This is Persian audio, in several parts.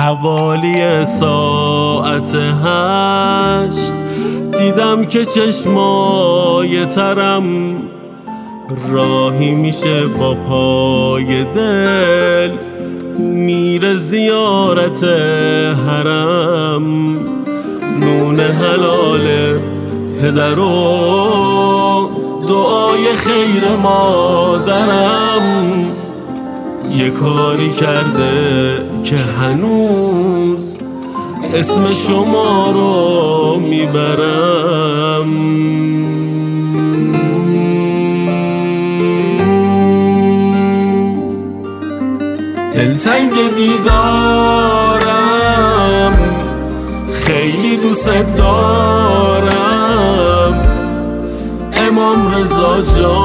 حوالی ساعت 8 دیدم که چشمای ترم راهی میشه با پای دل میره زیارت حرم. نون حلال پدر و دعای خیر مادرم یه کاری کرده که هنوز اسم شما رو میبرم. دلتنگ دیدارم خیلی دوست دارم امام رضا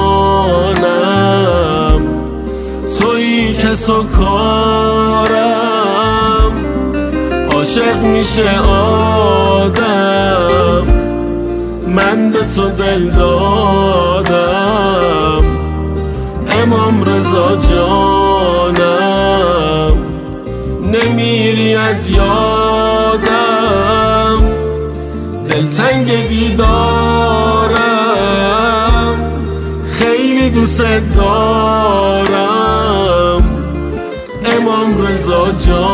جانم تویی کس و کارم. عاشق میشه آدم من به تو دل دادم امام رضا جانم نمیری از یادم. دلتنگ دیدارم خیلی دوست دارم امام رضا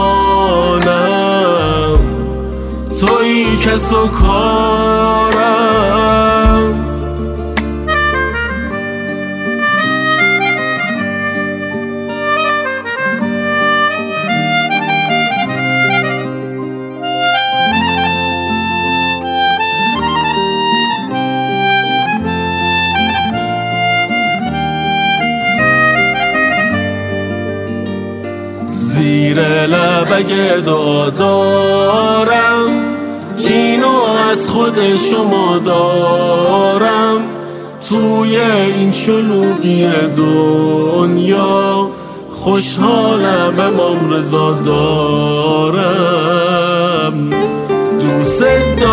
جانم تویی کس و کارم. زیر لبک دعا دارم اینو از خود شما دارم توی این شلوغی دنیا خوشحالم امام رضا دارم. دوست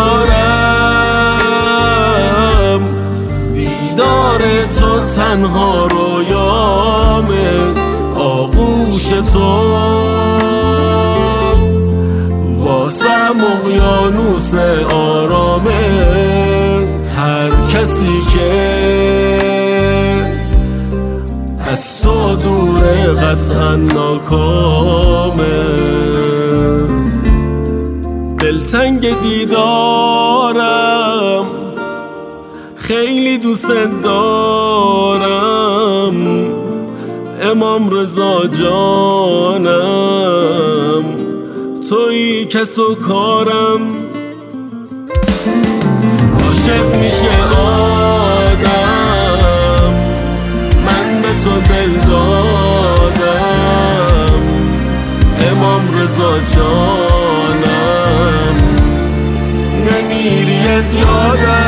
دارم دیدار تو تنها رویامه آغوش تو واسم اقیانوس آرامه. هر کسی که از تو دوره قطعا ناکامه. دلتنگ دیدارم خیلی دوست دارم امام رضا جانم تویی کس و کارم. عاشق میشه آدم من به تو دل دادم امام رضا جانم نمیری از یادم.